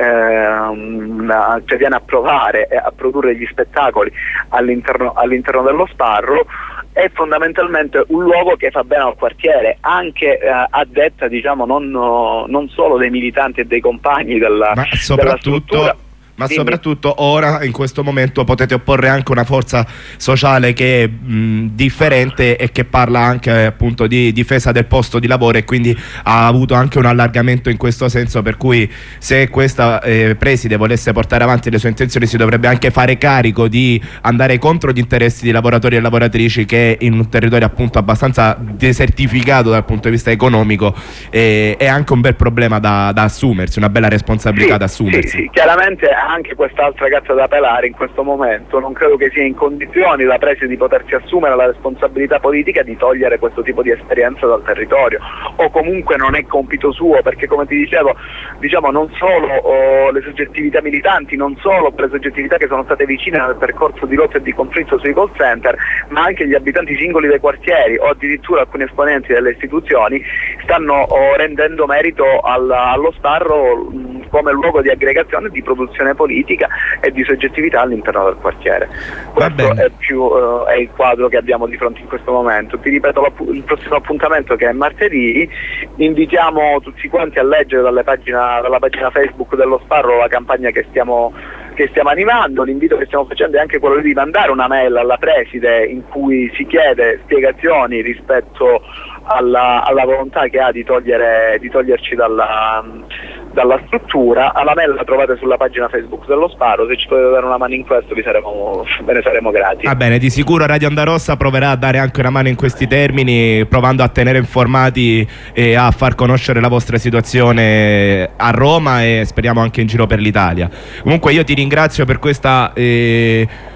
eh, una, cioè viene a provare e a produrre gli spettacoli all'interno, all'interno dello Sparrow. È fondamentalmente un luogo che fa bene al quartiere, anche eh, a detta diciamo non, non solo dei militanti e dei compagni della, ma soprattutto della ma Dimmi. Soprattutto ora, in questo momento, potete opporre anche una forza sociale che è mh, differente e che parla anche appunto di difesa del posto di lavoro, e quindi ha avuto anche un allargamento in questo senso, per cui se questa eh, preside volesse portare avanti le sue intenzioni si dovrebbe anche fare carico di andare contro gli interessi di lavoratori e lavoratrici che in un territorio appunto abbastanza desertificato dal punto di vista economico eh, è anche un bel problema da, da assumersi, una bella responsabilità sì, da assumersi. Sì, sì, chiaramente anche quest'altra gatta da pelare in questo momento non credo che sia in condizioni la preside di potersi assumere la responsabilità politica di togliere questo tipo di esperienza dal territorio, o comunque non è compito suo, perché come ti dicevo, diciamo non solo oh, le soggettività militanti, non solo le soggettività che sono state vicine nel percorso di lotta e di conflitto sui call center, ma anche gli abitanti singoli dei quartieri o addirittura alcuni esponenti delle istituzioni stanno oh, rendendo merito al, allo Sparrow mh, come luogo di aggregazione e di produzione politica e di soggettività all'interno del quartiere. Questo è, più, uh, è il quadro che abbiamo di fronte in questo momento. Ti ripeto, il prossimo appuntamento, che è martedì, invitiamo tutti quanti a leggere dalle pagina, dalla pagina Facebook dello Sparrow la campagna che stiamo che stiamo animando. L'invito che stiamo facendo è anche quello di mandare una mail alla preside in cui si chiede spiegazioni rispetto alla, alla volontà che ha di togliere di toglierci dalla dalla struttura. Alla mail la trovate sulla pagina Facebook dello Sparrow. Se ci potete dare una mano in questo vi saremo, ve ne saremo grati. Va bene, di sicuro Radio Onda Rossa proverà a dare anche una mano in questi termini, provando a tenere informati e a far conoscere la vostra situazione a Roma e speriamo anche in giro per l'Italia. Comunque io ti ringrazio per questa eh,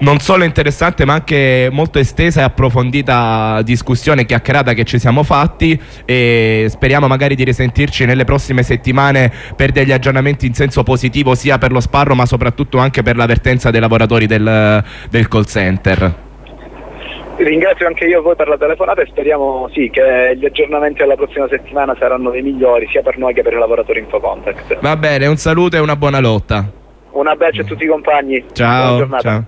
non solo interessante ma anche molto estesa e approfondita discussione, chiacchierata che ci siamo fatti, e speriamo magari di risentirci nelle prossime settimane per degli aggiornamenti in senso positivo sia per lo Sparro ma soprattutto anche per l'avvertenza dei lavoratori del, del call center. Ringrazio anche io voi per la telefonata e speriamo sì che gli aggiornamenti alla prossima settimana saranno dei migliori sia per noi che per i lavoratori Infocontact. Va bene, un saluto e una buona lotta. Un abbraccio a tutti i compagni. Ciao. Buona giornata. Ciao.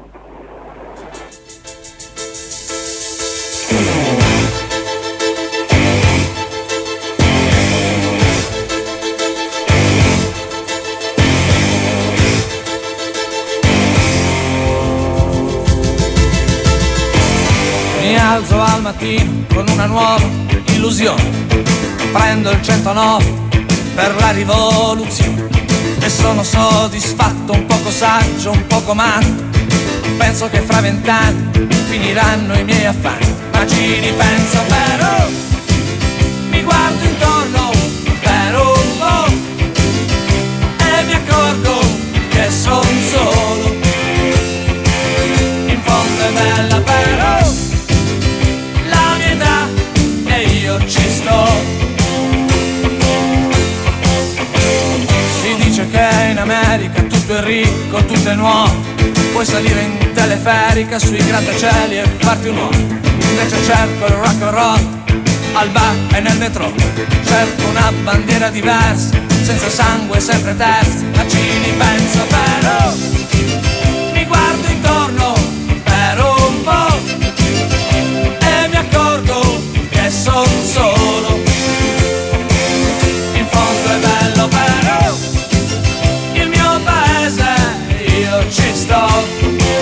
Mi alzo al mattino con una nuova illusione, prendo il centonove per la rivoluzione e sono soddisfatto, un poco saggio, un poco matto. Penso che fra vent'anni finiranno i miei affanni, ma ci ripenso però, mi guardo intorno per un po' e mi accorgo che sono solo. In fondo è bella però la mia età e io ci sto. Si dice che in America tutto è ricco, tutto è nuovo, puoi salire in teleferica sui grattacieli e farti un uomo. Invece cerco il rock and roll al bar e nel metro, cerco una bandiera diversa, senza sangue, sempre terza, ma ci ripenso però, mi guardo intorno per un po' e mi accorgo che sono solo. In fondo è bello però il mio paese, io ci sto.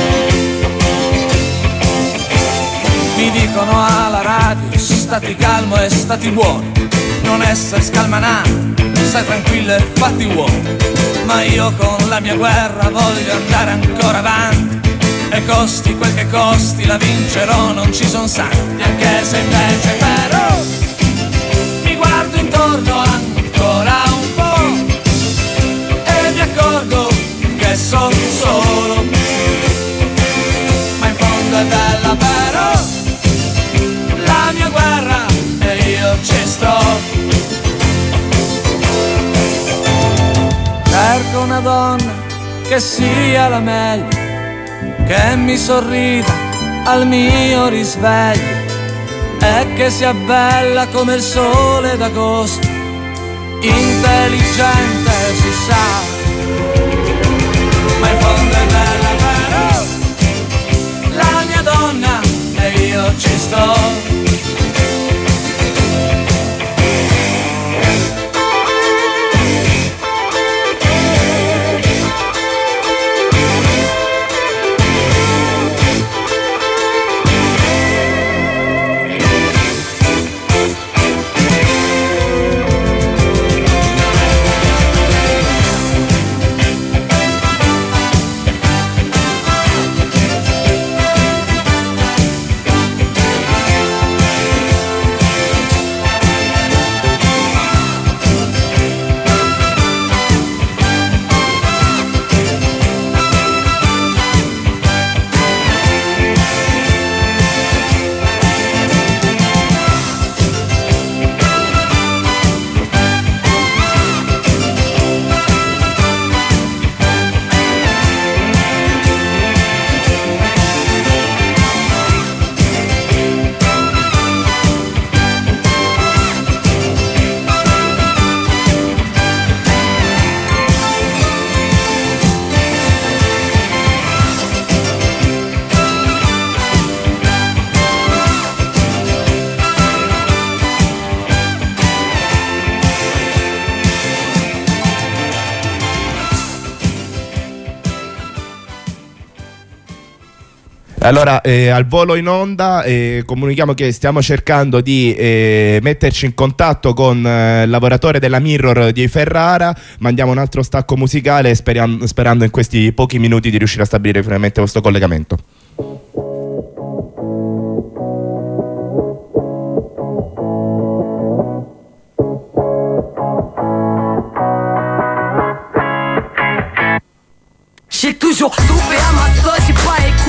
Mi dicono alla radio, stati calmo e stati buono, non essere scalmanato, stai tranquillo e fatti uomo. Ma io con la mia guerra voglio andare ancora avanti e costi quel che costi la vincerò, non ci son santi. Anche se invece però mi guardo intorno ancora un po' e mi accorgo che sono solo. Ma in fondo è bella però la mia guerra e io ci sto. Cerco una donna che sia la meglio, che mi sorrida al mio risveglio e che sia bella come il sole d'agosto, intelligente si sa. Ma in fondo è bella però la mia donna e io ci sto. Allora, eh, al volo in onda eh, comunichiamo che stiamo cercando di eh, metterci in contatto con eh, il lavoratore della Mirror di Ferrara. Mandiamo un altro stacco musicale speriam- sperando in questi pochi minuti di riuscire a stabilire finalmente questo collegamento. J'ai toujours tout fait à ma sauce, j'ai pas écouté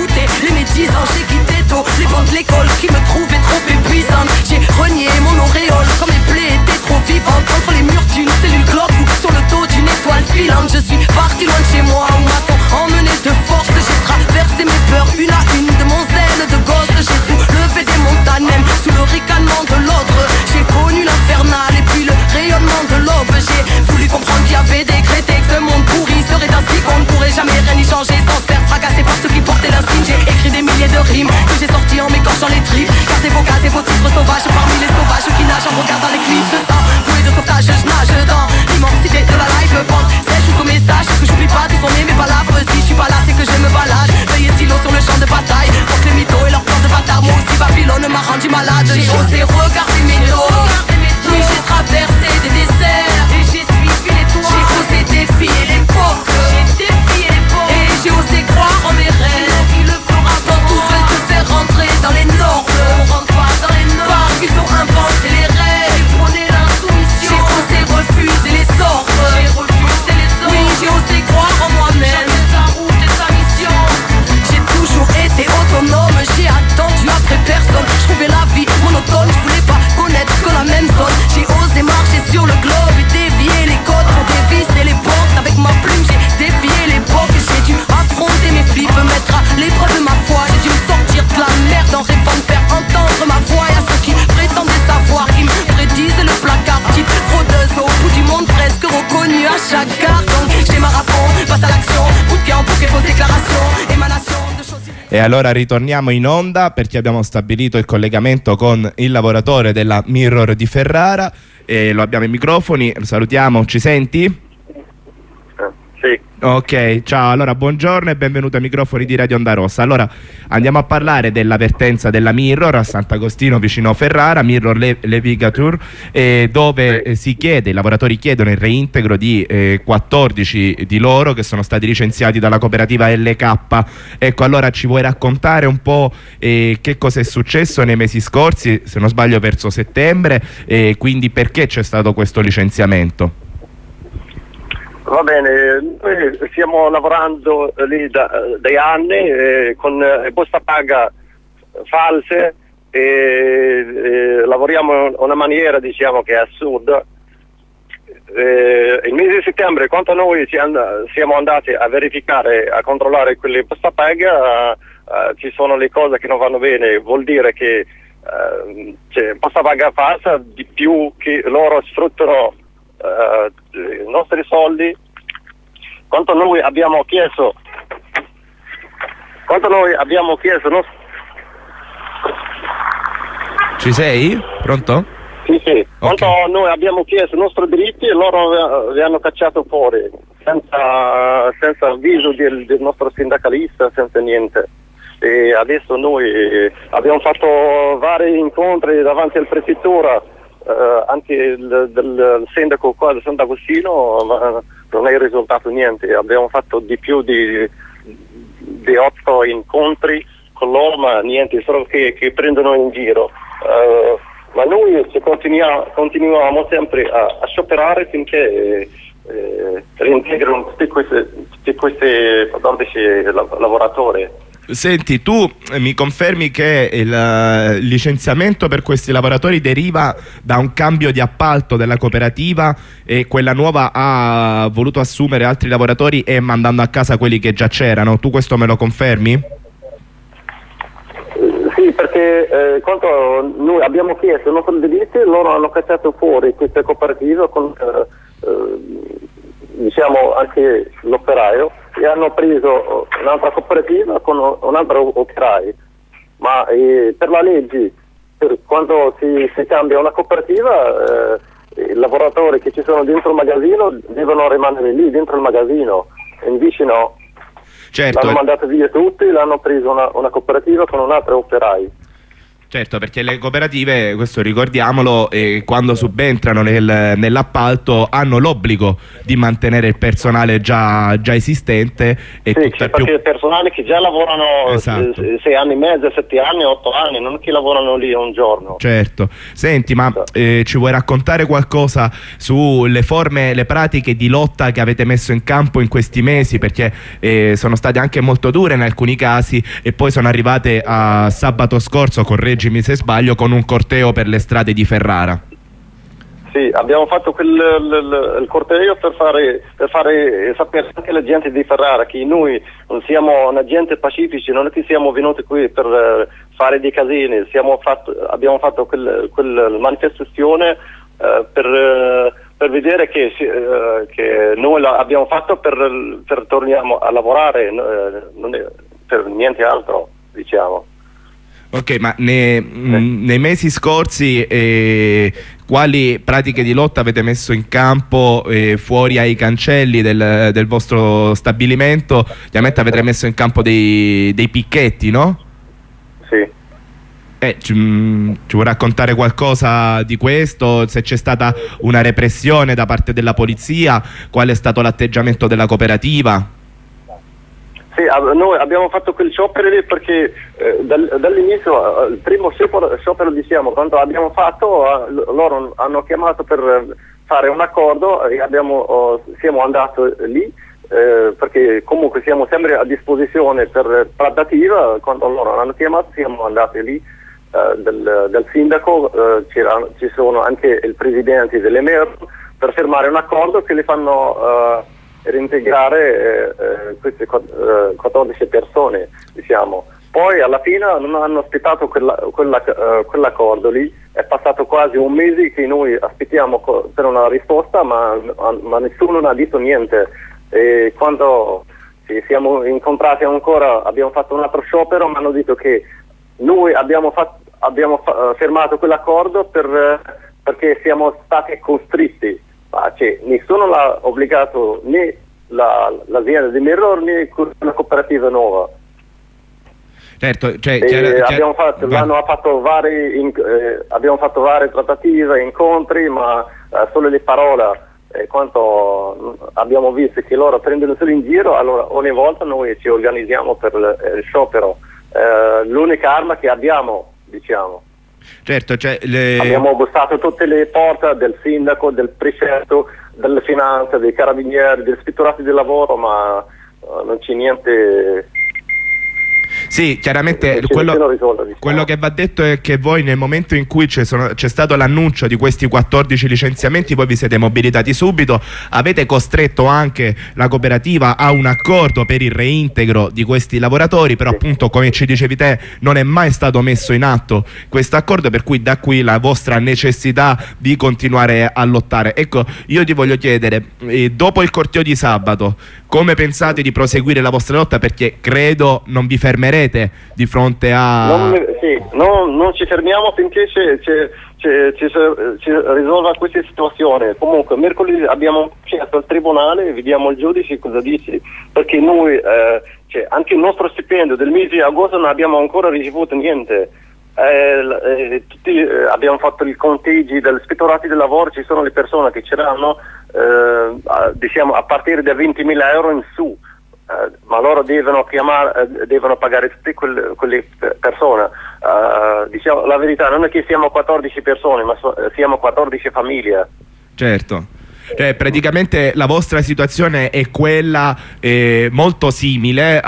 dix ans, j'ai quitté tôt les bancs de l'école qui me trouvaient trop épuisante. J'ai renié mon auréole quand mes plaies étaient trop vivantes. Entre les murs d'une cellule clope ou sur le dos d'une étoile filante. Je suis parti loin de chez moi où m'a-t-on emmené de force. J'ai traversé mes peurs une à une de mon zèle de gosse. J'ai soulevé des montagnes même sous le ricanement de l'autre. J'ai connu l'infernal et puis le rayonnement de l'aube. J'ai voulu comprendre qu'il y avait décrété que ce monde pourri serait ainsi qu'on ne pourrait jamais rien y changer sans se faire fracasser par ceux qui portaient l'insigne. J'ai écrit des milliers de rimes que j'ai sorties en m'écorchant les tripes. Gardez vos cases et vos titres sauvages parmi les sauvages qui nagent en regardant les clips. Ce sang, bouée de sauvetage, je nage dans l'immensité de la life bande. Sèche ou message que j'oublie pas de sonner mes palabres. Si je suis pas là c'est que je me balade. Veuillez stylo sur le champ de bataille. Contre les mythos et leurs plans de bâtard. Moi aussi Babylone m'a rendu malade. J'ai osé regarder mes dos. Oui j'ai traversé des déserts et j'ai suivi les toits. J'ai osé défier l'époque. J'ai défié l'époque. Et j'ai osé croire en mes rêves. Qui le fera quand tous veulent te faire rentrer dans les normes. On rentre pas dans les normes parce qu'ils ont inventé les règles. Ils prônaient l'insoumission. J'ai osé refuser les ordres. J'ai refusé les ordres. Oui j'ai osé croire en moi-même. Ta route et ta mission. J'ai toujours été autonome. J'ai attendu après personne. Je trouvais la vie monotone. Je voulais pas connaître que la même zone. J'ai osé marcher sur le globe et dévier les côtes pour dévisser les portes. Avec ma plume j'ai défié l'époque. J'ai dû affronter mes flips, mettre à l'épreuve ma foi. J'ai dû me sortir de la merde en rêvant de faire entendre ma voix. Y'a ceux qui prétendaient savoir, qui me prédisent le placard. Petite fraudeuse au bout du monde, presque reconnue à chaque gare. Donc j'ai ma rapport, passe à l'action. Bout de camp, pour fausse déclaration, émanation de choses. E allora ritorniamo in onda perché abbiamo stabilito il collegamento con il lavoratore della Mirror di Ferrara e lo abbiamo ai microfoni, lo salutiamo, ci senti? Eh, sì. Ok, ciao, allora buongiorno e benvenuto ai microfoni di Radio Onda Rossa. Allora andiamo a parlare dell'avvertenza della Mirror a Sant'Agostino vicino Ferrara, Mirror Le Levigatur, eh, dove eh, si chiede, i lavoratori chiedono il reintegro di eh, quattordici di loro che sono stati licenziati dalla cooperativa L K. Ecco, allora ci vuoi raccontare un po' eh, che cosa è successo nei mesi scorsi, se non sbaglio verso settembre, e quindi perché c'è stato questo licenziamento? Va bene, noi stiamo lavorando lì da, dai anni eh, con eh, busta paga false e eh, lavoriamo in una maniera diciamo che è assurda. Eh, il mese di settembre quando noi siamo andati a verificare, a controllare quelle busta paga, eh, ci sono le cose che non vanno bene, vuol dire che eh, c'è busta paga falsa, di più che loro sfruttano Uh, i nostri soldi. Quanto noi abbiamo chiesto quanto noi abbiamo chiesto no? Ci sei? Pronto? Sì, sì. Quanto Okay. noi abbiamo chiesto i nostri diritti e loro vi hanno cacciato fuori senza, senza avviso del, del nostro sindacalista, senza niente. E adesso noi abbiamo fatto vari incontri davanti alla prefettura. Uh, anche il, del sindaco qua di Sant'Agostino, ma non è risultato niente. Abbiamo fatto di più di, di otto incontri con loro, ma niente, solo che, che prendono in giro. Uh, ma noi continuiamo, continuiamo sempre a, a scioperare finché eh, reintegrano tutti questi, tutti questi quattordici lavoratori. Senti, tu mi confermi che il uh, licenziamento per questi lavoratori deriva da un cambio di appalto della cooperativa e quella nuova ha voluto assumere altri lavoratori e mandando a casa quelli che già c'erano? Tu questo me lo confermi? Sì, perché eh, quando noi abbiamo chiesto i nostri diritti, loro hanno cacciato fuori queste cooperative con eh, eh, diciamo anche l'operaio e hanno preso un'altra cooperativa con un altro operaio, ma eh, per la legge per quando si, si cambia una cooperativa eh, i lavoratori che ci sono dentro il magazzino devono rimanere lì dentro il magazzino, invece no. Certo. L'hanno mandato via tutti, l'hanno preso una, una cooperativa con un altro operaio. Certo, perché le cooperative, questo ricordiamolo, eh, quando subentrano nel, nell'appalto hanno l'obbligo di mantenere il personale già, già esistente e sì, tutto è perché più... il personale che già lavorano Esatto. eh, sei anni e mezzo, sette anni, otto anni, non che lavorano lì un giorno. Certo. Senti, ma eh, ci vuoi raccontare qualcosa sulle forme, le pratiche di lotta che avete messo in campo in questi mesi? Perché eh, sono state anche molto dure in alcuni casi e poi sono arrivate a sabato scorso, correggimi se sbaglio, con un corteo per le strade di Ferrara. Sì, abbiamo fatto quel, il, il corteo per fare, per fare sapere anche alla gente di Ferrara che noi non siamo una gente pacifici, non è che siamo venuti qui per uh, fare dei casini, siamo fatto, abbiamo fatto quella quel manifestazione uh, per, uh, per vedere che, uh, che noi l'abbiamo fatto per, per torniamo a lavorare, uh, non è per niente altro, diciamo. Ok, ma ne, mh, nei mesi scorsi eh, quali pratiche di lotta avete messo in campo eh, fuori ai cancelli del, del vostro stabilimento? Ovviamente avete messo in campo dei, dei picchetti, no? Sì. Eh, ci, mh, ci vuoi raccontare qualcosa di questo? Se c'è stata una repressione da parte della polizia? Qual è stato l'atteggiamento della cooperativa? Sì, noi abbiamo fatto quel sciopero lì perché eh, dal, dall'inizio, eh, il primo sciopero, sciopero diciamo, quando abbiamo fatto, eh, loro hanno chiamato per fare un accordo e abbiamo, oh, siamo andati lì eh, perché comunque siamo sempre a disposizione per trattativa. Quando loro hanno chiamato siamo andati lì eh, del, del sindaco, eh, ci sono anche il presidente dell'Emer per firmare un accordo che li fanno... Eh, reintegrare eh, queste eh, quattordici persone, diciamo. Poi alla fine non hanno aspettato quella, quella, uh, quell'accordo lì, è passato quasi un mese che noi aspettiamo per una risposta, ma, ma nessuno non ha detto niente. E quando ci siamo incontrati ancora abbiamo fatto un altro sciopero, ma hanno detto che noi abbiamo, fatto, abbiamo fa- firmato quell'accordo per, perché siamo stati costretti. Ah, cioè, nessuno l'ha obbligato né la, l'azienda di Mirror né la cooperativa nuova. Certo, cioè, e chiaro, chiaro, abbiamo fatto, l'hanno fatto vari, in, eh, abbiamo fatto varie trattative, incontri, ma eh, solo le parole. Eh, quanto abbiamo visto che loro prendono solo in giro, allora ogni volta noi ci organizziamo per il, il sciopero. Eh, l'unica arma che abbiamo, diciamo. Certo, cioè le... abbiamo bussato tutte le porte del sindaco, del prefetto, delle finanze, dei carabinieri, degli ispettorati del lavoro, ma uh, non c'è niente. Sì, chiaramente c'è quello, risolto, diciamo. quello che va detto è che voi nel momento in cui c'è, sono, c'è stato l'annuncio di questi quattordici licenziamenti, voi vi siete mobilitati subito, avete costretto anche la cooperativa a un accordo per il reintegro di questi lavoratori, però sì. Appunto come ci dicevi te non è mai stato messo in atto questo accordo, per cui da qui la vostra necessità di continuare a lottare. Ecco, io ti voglio chiedere, eh, dopo il corteo di sabato, come pensate di proseguire la vostra lotta? Perché credo non vi fermerete di fronte a... Non, sì, non, non ci fermiamo finché c'è, c'è, c'è, c'è, ci risolva questa situazione. Comunque mercoledì abbiamo chiesto al tribunale, vediamo il giudice cosa dice, perché noi eh, cioè, anche il nostro stipendio del mese di agosto non abbiamo ancora ricevuto niente. Eh, eh, tutti, eh, abbiamo fatto i conteggi degli ispettorati del lavoro, ci sono le persone che ce l'hanno eh, a, diciamo a partire da ventimila euro in su, eh, ma loro devono chiamare, eh, devono pagare tutte quelle, quelle persone. Eh, diciamo la verità, non è che siamo quattordici persone, ma so, siamo quattordici famiglie. Certo. Cioè, praticamente la vostra situazione è quella eh, molto simile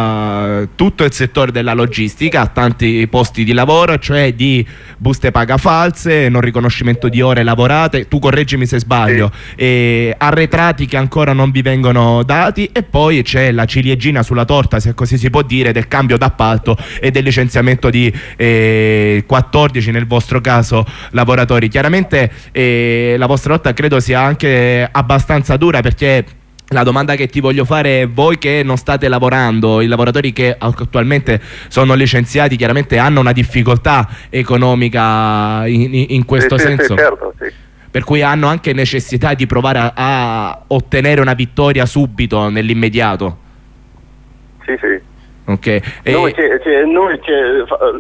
a tutto il settore della logistica, a tanti posti di lavoro, cioè di buste paga false, non riconoscimento di ore lavorate, tu correggimi se sbaglio, sì. eh, arretrati che ancora non vi vengono dati, e poi c'è la ciliegina sulla torta, se così si può dire, del cambio d'appalto e del licenziamento di eh, quattordici nel vostro caso lavoratori. Chiaramente eh, la vostra lotta credo sia anche abbastanza dura, perché la domanda che ti voglio fare è: voi che non state lavorando, i lavoratori che attualmente sono licenziati chiaramente hanno una difficoltà economica in, in questo sì, senso, sì, certo, sì. Per cui hanno anche necessità di provare a, a ottenere una vittoria subito, nell'immediato. Sì, sì. Ok. Noi, c'è, c'è, noi c'è,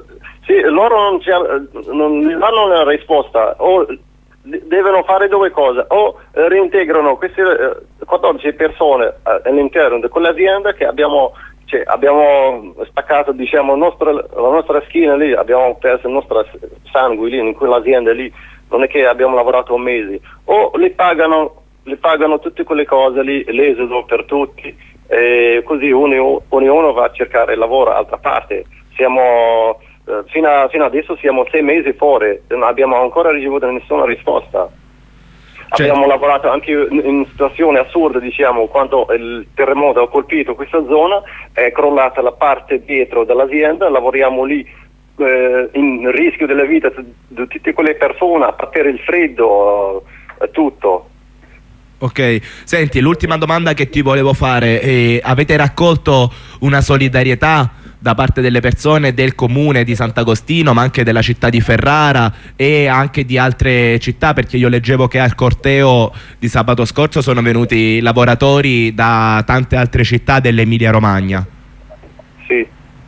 Sì, loro non, ci, non gli danno una risposta, o devono fare due cose, o reintegrano queste quattordici persone all'interno di quell'azienda che abbiamo, cioè, abbiamo staccato, diciamo, nostra, la nostra schiena lì, abbiamo perso il nostro sangue lì, in quell'azienda lì, non è che abbiamo lavorato mesi, o li pagano, li pagano tutte quelle cose lì, l'esodo per tutti, e così ognuno, ognuno va a cercare lavoro all'altra parte. Siamo... Uh, fino, a, fino adesso siamo sei mesi fuori, non abbiamo ancora ricevuto nessuna risposta. Cioè, abbiamo lavorato anche in, in situazioni assurde, diciamo, quando il terremoto ha colpito questa zona, è crollata la parte dietro dell'azienda, lavoriamo lì eh, in rischio della vita di tutte quelle persone, a patire il freddo, eh, tutto. Ok, senti, l'ultima domanda che ti volevo fare, eh, avete raccolto una solidarietà da parte delle persone del comune di Sant'Agostino, ma anche della città di Ferrara e anche di altre città, perché io leggevo che al corteo di sabato scorso sono venuti lavoratori da tante altre città dell'Emilia Romagna. Sì.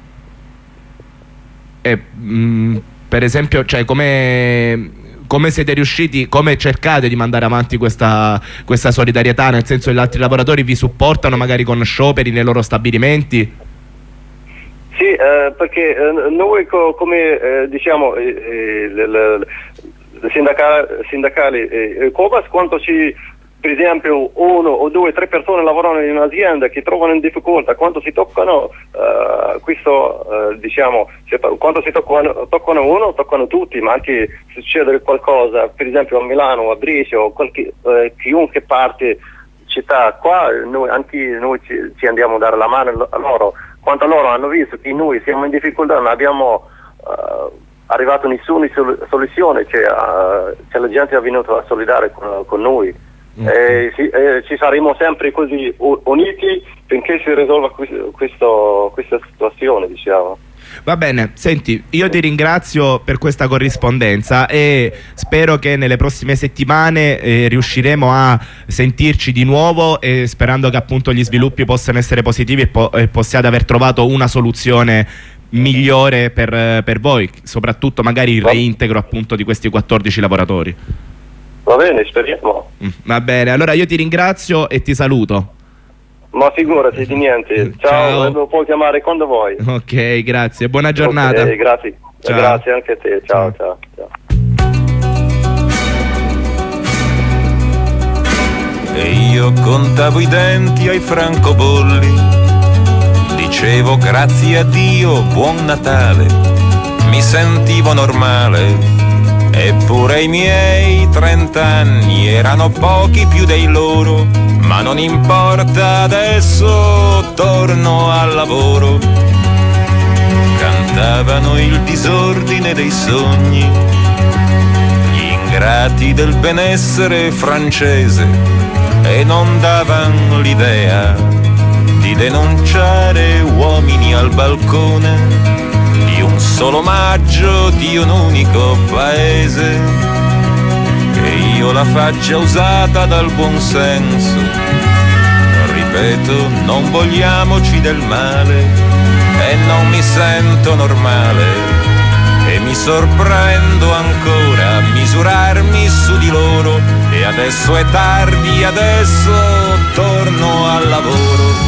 E, mh, per esempio, cioè, come... come siete riusciti, come cercate di mandare avanti questa, questa solidarietà, nel senso che gli altri lavoratori vi supportano magari con scioperi nei loro stabilimenti? Sì, eh, perché eh, noi co come eh, diciamo eh, eh, le, le, le sindacali, sindacali eh, Cobas, quando ci, per esempio, uno o due, tre persone lavorano in un'azienda che trovano in difficoltà, quando si toccano eh, questo, eh, diciamo, quando si toccano, toccano uno, toccano tutti, ma anche se succede qualcosa, per esempio a Milano, a Brescia o qualche, eh, chiunque parte città qua, noi, anche noi ci, ci andiamo a dare la mano a loro. Quando loro hanno visto che noi siamo in difficoltà, non abbiamo uh, arrivato a nessuna sol soluzione, cioè, uh, cioè la gente è venuta a solidare con, con noi. Mm-hmm. e, si, e ci saremo sempre così uniti finché si risolva questo, questo, questa situazione, diciamo. Va bene, senti, io ti ringrazio per questa corrispondenza e spero che nelle prossime settimane eh, riusciremo a sentirci di nuovo, e sperando che appunto gli sviluppi possano essere positivi e, po e possiate aver trovato una soluzione migliore per, per voi, soprattutto magari il reintegro appunto di questi quattordici lavoratori. Va bene, speriamo. Va bene, allora io ti ringrazio e ti saluto. Ma figurati, di niente. Ciao, Ciao. Lo puoi chiamare quando vuoi. Ok, grazie. Buona giornata. Okay, grazie. Ciao. Grazie anche a te. Ciao, ciao, ciao. E io contavo i denti ai francobolli, dicevo grazie a Dio, buon Natale, mi sentivo normale. Eppure i miei trent'anni erano pochi più dei loro, ma non importa, adesso torno al lavoro. Cantavano il disordine dei sogni, gli ingrati del benessere francese, e non davano l'idea di denunciare uomini al balcone di un solo omaggio di un unico paese. E io la faccia usata dal buonsenso, ripeto, non vogliamoci del male, e non mi sento normale, e mi sorprendo ancora a misurarmi su di loro, e adesso è tardi, adesso torno al lavoro.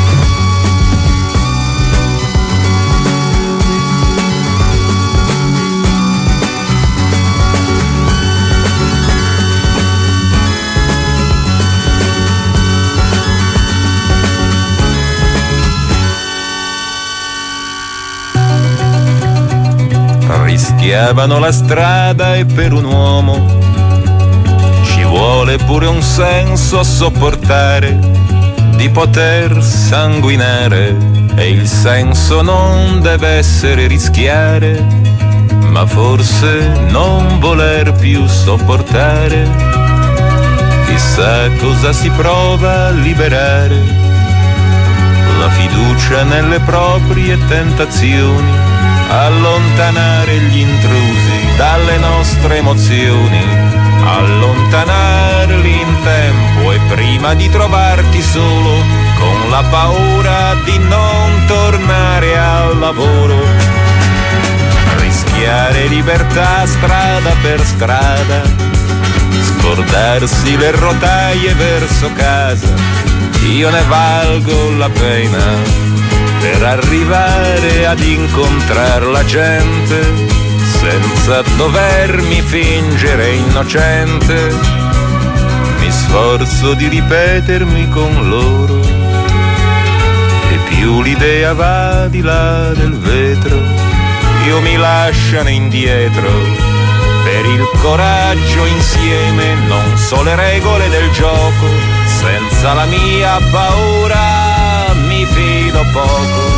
Rischiavano la strada, e per un uomo ci vuole pure un senso a sopportare di poter sanguinare, e il senso non deve essere rischiare, ma forse non voler più sopportare. Chissà cosa si prova a liberare, la fiducia nelle proprie tentazioni, allontanare gli intrusi dalle nostre emozioni, allontanarli in tempo e prima di trovarti solo con la paura di non tornare al lavoro. Rischi cambiare libertà strada per strada, scordarsi le rotaie verso casa. Io ne valgo la pena per arrivare ad incontrar la gente senza dovermi fingere innocente. Mi sforzo di ripetermi con loro e più l'idea va di là del vetro, io mi lasciano indietro per il coraggio insieme, non so le regole del gioco, senza la mia paura mi fido poco.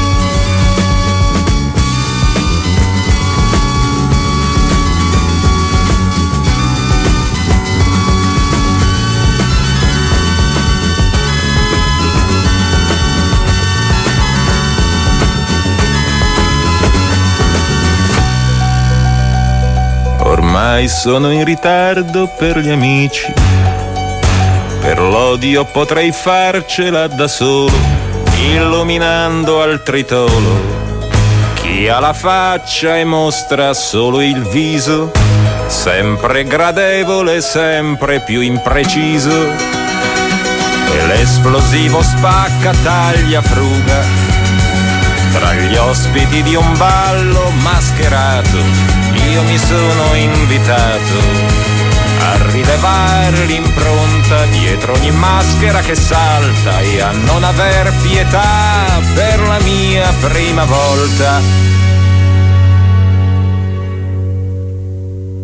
Ormai sono in ritardo per gli amici, per l'odio potrei farcela da solo, illuminando al tritolo chi ha la faccia e mostra solo il viso, sempre gradevole, sempre più impreciso, e l'esplosivo spacca, taglia, fruga tra gli ospiti di un ballo mascherato. Io mi sono invitato a rilevare l'impronta dietro ogni maschera che salta e a non aver pietà per la mia prima volta.